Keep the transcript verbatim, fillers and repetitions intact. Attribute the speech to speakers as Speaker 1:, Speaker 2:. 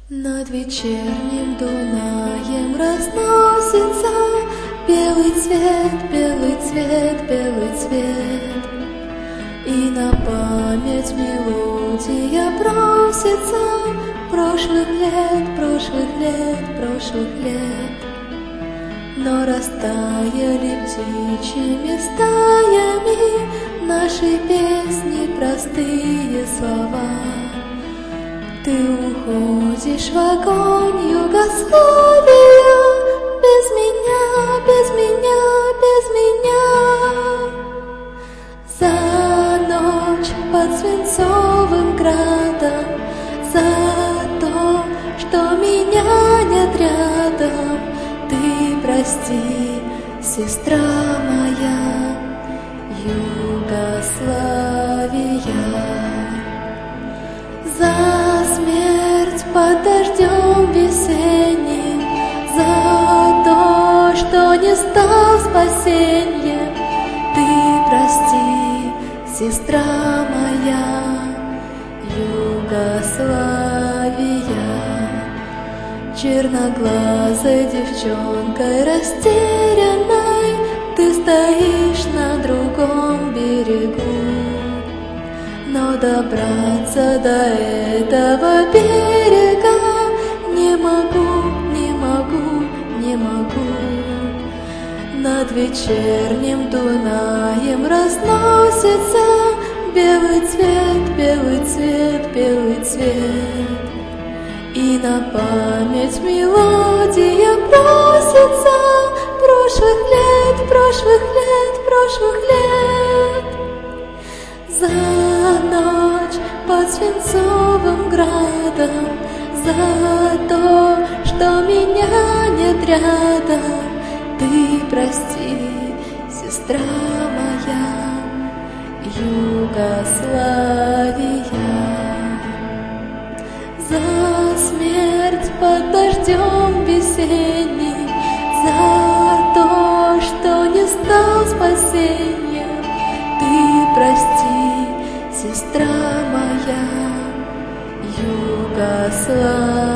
Speaker 1: Над вечерним Дунаем разносится белый цвет, белый цвет, белый цвет. И на память мелодия просится прошлых лет, прошлых лет, прошлых лет. Но растаяли птичьими стаями наши песни, простые слова. Ты уходишь в огонь Югославия, без меня, без меня, без меня. За ночь под свинцовым градом, за то, что меня нет рядом. Ты прости, сестра моя, Югославия. За смерть под дождем весенним, за то, что не стал спасеньем. Ты прости, сестра моя, Югославия. Черноглазой девчонкой растерянной ты стоишь на другом берегу. Но добраться до этого берега не могу, не могу, не могу. Над вечерним Дунаем разносится белый цвет, белый цвет, белый цвет. И на память мелодия просится прошлых лет, прошлых лет, прошлых лет. За ночь под свинцовым градом, за то, что меня нет рядом. Ты прости, сестра моя, Югославия. За смерть под дождем весенним, за то, что не стал спасеньем. Ты прости, сестра моя, Югославия.